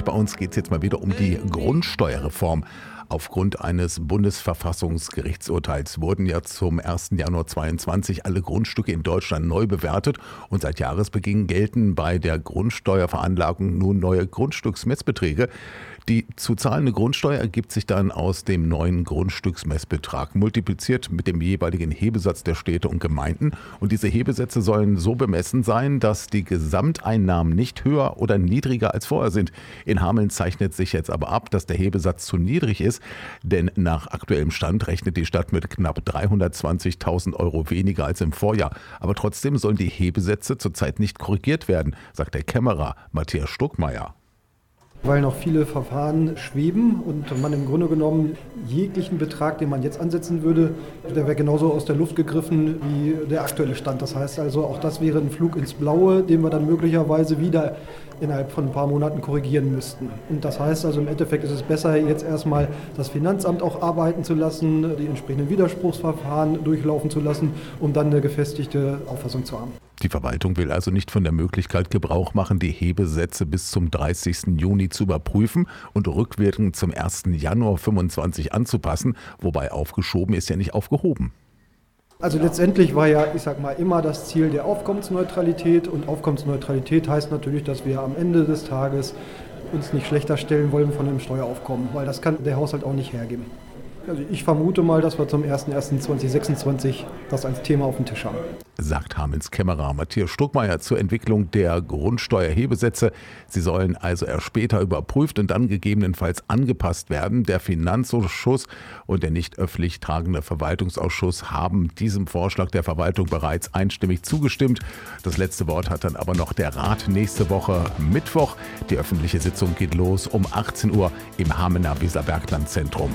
Bei uns geht es jetzt mal wieder um die Grundsteuerreform. Aufgrund eines Bundesverfassungsgerichtsurteils wurden ja zum 1. Januar 2022 alle Grundstücke in Deutschland neu bewertet und seit Jahresbeginn gelten bei der Grundsteuerveranlagung nun neue Grundstücksmessbeträge. Die zu zahlende Grundsteuer ergibt sich dann aus dem neuen Grundstücksmessbetrag, multipliziert mit dem jeweiligen Hebesatz der Städte und Gemeinden. Und diese Hebesätze sollen so bemessen sein, dass die Gesamteinnahmen nicht höher oder niedriger als vorher sind. In Hameln zeichnet sich jetzt aber ab, dass der Hebesatz zu niedrig ist, denn nach aktuellem Stand rechnet die Stadt mit knapp 320.000 € weniger als im Vorjahr. Aber trotzdem sollen die Hebesätze zurzeit nicht korrigiert werden, sagt der Kämmerer Matthias Stuckmeier. Weil noch viele Verfahren schweben und man im Grunde genommen jeglichen Betrag, den man jetzt ansetzen würde, der wäre genauso aus der Luft gegriffen wie der aktuelle Stand. Das heißt also, auch das wäre ein Flug ins Blaue, den wir dann möglicherweise wieder innerhalb von ein paar Monaten korrigieren müssten. Und das heißt also, im Endeffekt ist es besser, jetzt erstmal das Finanzamt auch arbeiten zu lassen, die entsprechenden Widerspruchsverfahren durchlaufen zu lassen, um dann eine gefestigte Auffassung zu haben. Die Verwaltung will also nicht von der Möglichkeit Gebrauch machen, die Hebesätze bis zum 30. Juni zu überprüfen und rückwirkend zum 1. Januar 2025 anzupassen, wobei aufgeschoben ist ja nicht aufgehoben. Also letztendlich war ja, immer das Ziel der Aufkommensneutralität und Aufkommensneutralität heißt natürlich, dass wir am Ende des Tages uns nicht schlechter stellen wollen von dem Steueraufkommen, weil das kann der Haushalt auch nicht hergeben. Also ich vermute mal, dass wir zum 01.01.2026 das als Thema auf dem Tisch haben. Sagt Hamelns Kämmerer Matthias Stuckmeier zur Entwicklung der Grundsteuerhebesätze. Sie sollen also erst später überprüft und dann gegebenenfalls angepasst werden. Der Finanzausschuss und der nicht öffentlich tragende Verwaltungsausschuss haben diesem Vorschlag der Verwaltung bereits einstimmig zugestimmt. Das letzte Wort hat dann aber noch der Rat nächste Woche Mittwoch. Die öffentliche Sitzung geht los um 18 Uhr im Hamener Weserbergland-Zentrum.